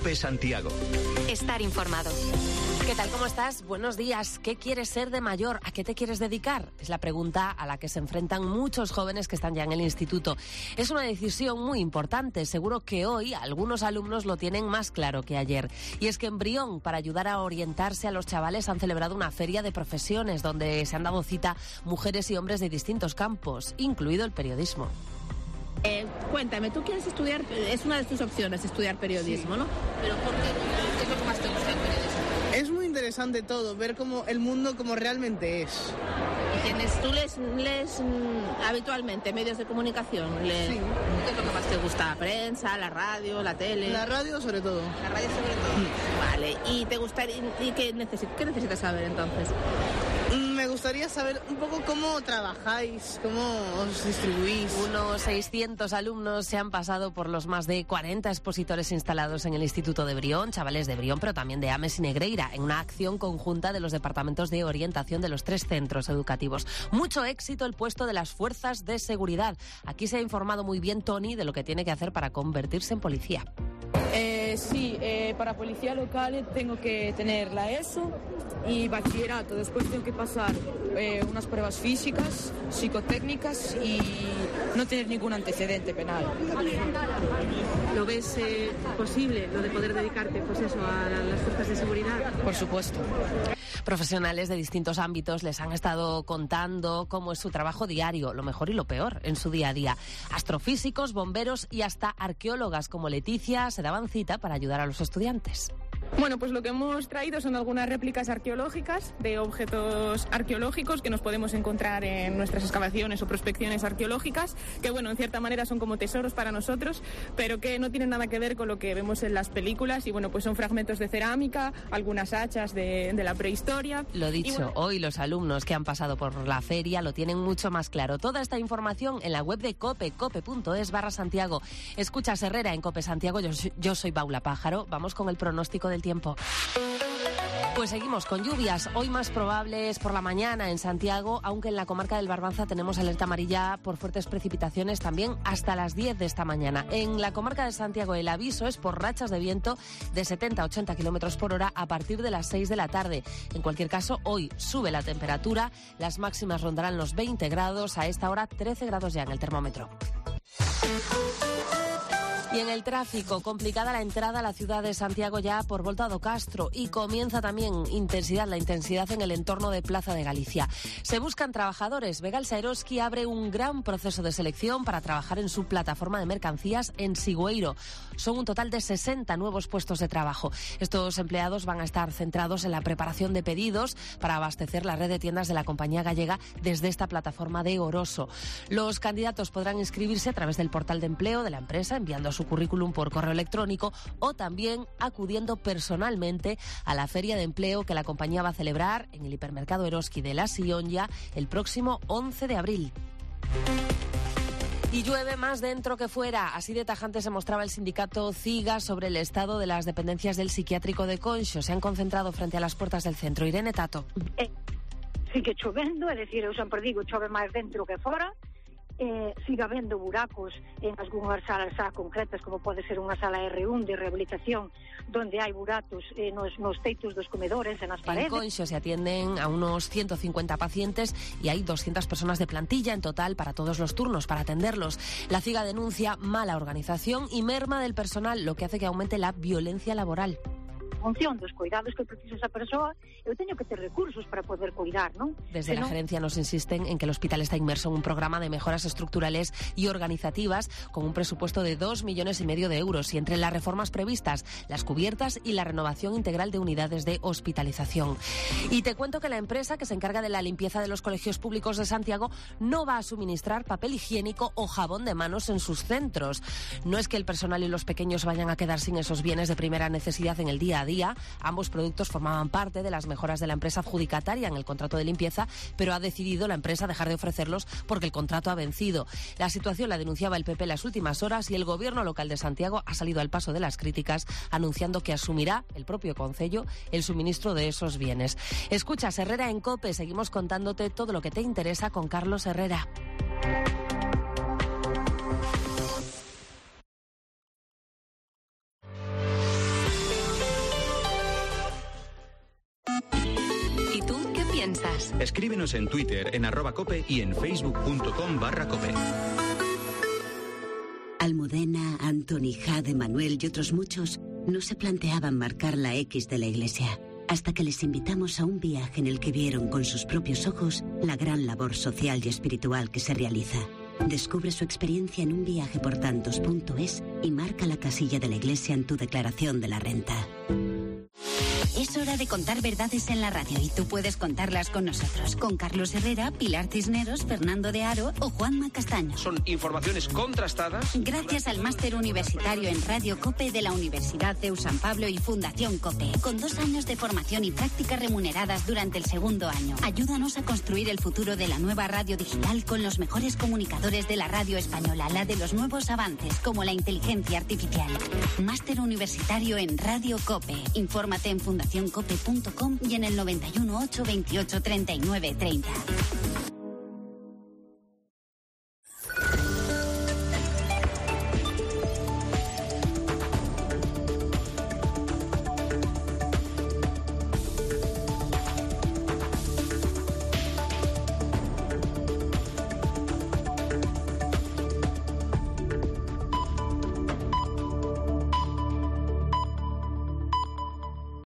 COPE Santiago. Estar informado. ¿Qué tal? ¿Cómo estás? Buenos días. ¿Qué quieres ser de mayor? ¿A qué te quieres dedicar? Es la pregunta a la que se enfrentan muchos jóvenes que están ya en el instituto. Es una decisión muy importante. Seguro que hoy algunos alumnos lo tienen más claro que ayer. Y es que en Brión, para ayudar a orientarse a los chavales, han celebrado una feria de profesiones donde se han dado cita mujeres y hombres de distintos campos, incluido el periodismo. Cuéntame, tú quieres estudiar, es una de tus opciones estudiar periodismo, ¿no? Pero ¿por qué? ¿Qué es lo que más te gusta del periodismo? Es muy interesante todo, ver cómo el mundo como realmente es. ¿Tú lees habitualmente medios de comunicación? Sí. ¿Qué es lo que más te gusta? ¿Prensa, la radio, la tele? La radio sobre todo. La radio sobre todo. Vale, ¿y te gustaría, y qué necesitas saber entonces? Me gustaría saber un poco cómo trabajáis, cómo os distribuís. Unos 600 alumnos se han pasado por los más de 40 expositores instalados en el Instituto de Brión, chavales de Brión, pero también de Ames y Negreira, en una acción conjunta de los departamentos de orientación de los 3 centros educativos. Mucho éxito el puesto de las fuerzas de seguridad. Aquí se ha informado muy bien Tony de lo que tiene que hacer para convertirse en policía. Sí, para policía local tengo que tener la ESO y bachillerato. Después tengo que pasar unas pruebas físicas, psicotécnicas y no tener ningún antecedente penal. ¿Lo ves posible, lo de poder dedicarte pues eso, a las fuerzas de seguridad? Por supuesto. Profesionales de distintos ámbitos les han estado contando cómo es su trabajo diario, lo mejor y lo peor en su día a día. Astrofísicos, bomberos y hasta arqueólogas como Leticia se daban cita para ayudar a los estudiantes. Bueno, pues lo que hemos traído son algunas réplicas arqueológicas de objetos arqueológicos que nos podemos encontrar en nuestras excavaciones o prospecciones arqueológicas, que bueno, en cierta manera son como tesoros para nosotros, pero que no tienen nada que ver con lo que vemos en las películas y bueno, pues son fragmentos de cerámica, algunas hachas de la prehistoria. Lo dicho, bueno, hoy los alumnos que han pasado por la feria lo tienen mucho más claro. Toda esta información en la web de COPE, cope.es/Santiago. Escuchas Herrera en COPE Santiago, yo soy Paula Pájaro. Vamos con el pronóstico del tiempo. Pues seguimos con lluvias, hoy más probables por la mañana en Santiago, aunque en la comarca del Barbanza tenemos alerta amarilla por fuertes precipitaciones también hasta las 10 de esta mañana. En la comarca de Santiago el aviso es por rachas de viento de 70 a 80 kilómetros por hora a partir de las 6 de la tarde. En cualquier caso, hoy sube la temperatura, las máximas rondarán los 20 grados, a esta hora 13 grados ya en el termómetro. Y en el tráfico, complicada la entrada a la ciudad de Santiago ya por Volta do Castro y comienza también la intensidad en el entorno de Plaza de Galicia. Se buscan trabajadores. Begalsa Eroski abre un gran proceso de selección para trabajar en su plataforma de mercancías en Sigüeiro. Son un total de 60 nuevos puestos de trabajo. Estos empleados van a estar centrados en la preparación de pedidos para abastecer la red de tiendas de la compañía gallega desde esta plataforma de Oroso. Los candidatos podrán inscribirse a través del portal de empleo de la empresa enviando su currículum por correo electrónico o también acudiendo personalmente a la feria de empleo que la compañía va a celebrar en el hipermercado Eroski de La Sionja el próximo 11 de abril. Y llueve más dentro que fuera. Así de tajante se mostraba el sindicato CIGA sobre el estado de las dependencias del psiquiátrico de Conxo. Se han concentrado frente a las puertas del centro. Irene Tato. Sigue chovendo, é dicir, eu sempre digo, chove máis dentro que fora. Sigue habendo buracos en algunhas salas concretas, como pode ser unha sala R1 de rehabilitación, donde hai buratos nos teitos dos comedores e nas paredes. En Conxo se atienden a unos 150 pacientes y hay 200 personas de plantilla en total para todos los turnos, para atenderlos. La CIGA denuncia mala organización y merma del personal, lo que hace que aumente la violencia laboral. Función dos cuidados que precisa esa persoa, eu teño que ter recursos para poder cuidar, non? Desde la gerencia nos insisten en que el hospital está inmerso en un programa de mejoras estructurales y organizativas con un presupuesto de 2,5 millones de euros y entre las reformas previstas, las cubiertas y la renovación integral de unidades de hospitalización. Y te cuento que la empresa que se encarga de la limpieza de los colegios públicos de Santiago no va a suministrar papel higiénico o jabón de manos en sus centros. No es que el personal y los pequeños vayan a quedar sin esos bienes de primera necesidad en el día a día. Ambos productos formaban parte de las mejoras de la empresa adjudicataria en el contrato de limpieza, pero ha decidido la empresa dejar de ofrecerlos porque el contrato ha vencido. La situación la denunciaba el PP en las últimas horas y el gobierno local de Santiago ha salido al paso de las críticas, anunciando que asumirá el propio concello el suministro de esos bienes. Escuchas Herrera en COPE, seguimos contándote todo lo que te interesa con Carlos Herrera. piensas. Escríbenos en Twitter, en @cope y en facebook.com/cope. Almudena, Antoni, Jade, Manuel y otros muchos no se planteaban marcar la X de la Iglesia, hasta que les invitamos a un viaje en el que vieron con sus propios ojos la gran labor social y espiritual que se realiza. Descubre su experiencia en unviajeportantos.es y marca la casilla de la Iglesia en tu declaración de la renta. Es hora de contar verdades en la radio y tú puedes contarlas con nosotros, con Carlos Herrera, Pilar Cisneros, Fernando de Aro o Juanma Castaño. Son informaciones contrastadas. Gracias al máster universitario en Radio COPE de la Universidad CEU San Pablo y Fundación COPE, con 2 años de formación y prácticas remuneradas durante el segundo año. Ayúdanos a construir el futuro de la nueva radio digital con los mejores comunicadores de la radio española, la de los nuevos avances como la inteligencia artificial. Máster universitario en Radio COPE. Infórmate en fundacioncope.com y en el 91 828 39 30.